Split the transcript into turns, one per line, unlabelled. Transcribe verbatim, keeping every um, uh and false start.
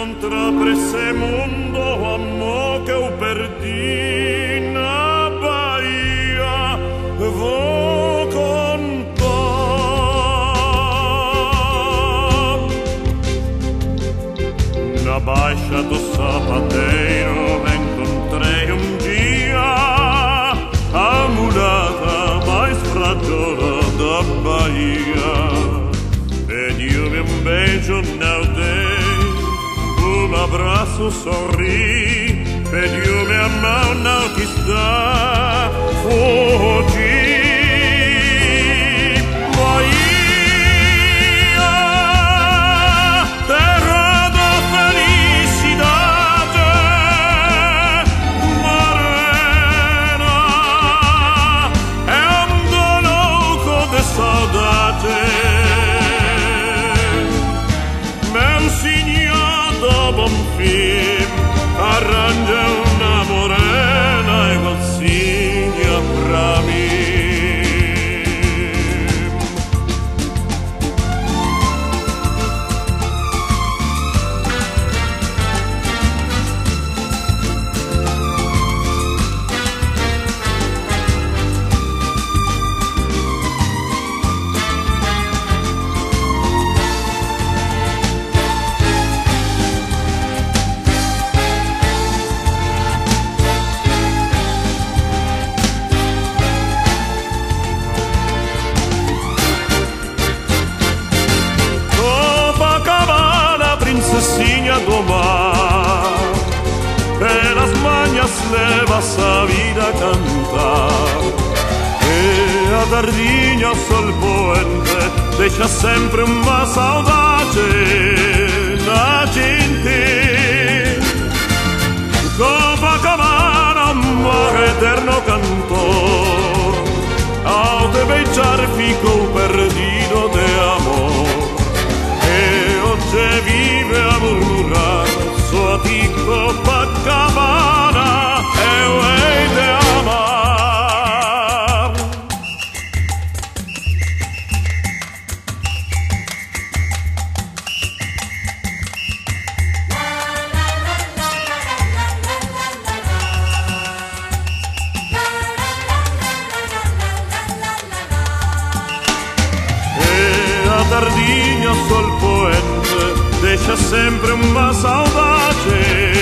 contra per esse mundo amor que eu perdi na Bahia vou contar. Na Baixa do Sapateiro encontrei um dia a mulata mais frajola da Bahia. Pediu-me um beijo, não dei, um abraço, sorri, pediu-me a mão, não quis dar, fugi. Bahia, terra da felicidade, morena, é um louco de saudade. Meu signor do Bonfim arranja una morena igualzinha pra mim. Princessinha do mar, pelas manhas levas a vida a cantar, e a tardinha ao sol poente deixa sempre uma saudade na gente. Copacabana, um mar eterno cantor, ao te beijar ficou perdido de amor. Se vive a murmurar, só a ti Copacabana eu hei de amar. E a tardinha sol poente deixa sempre uma saudade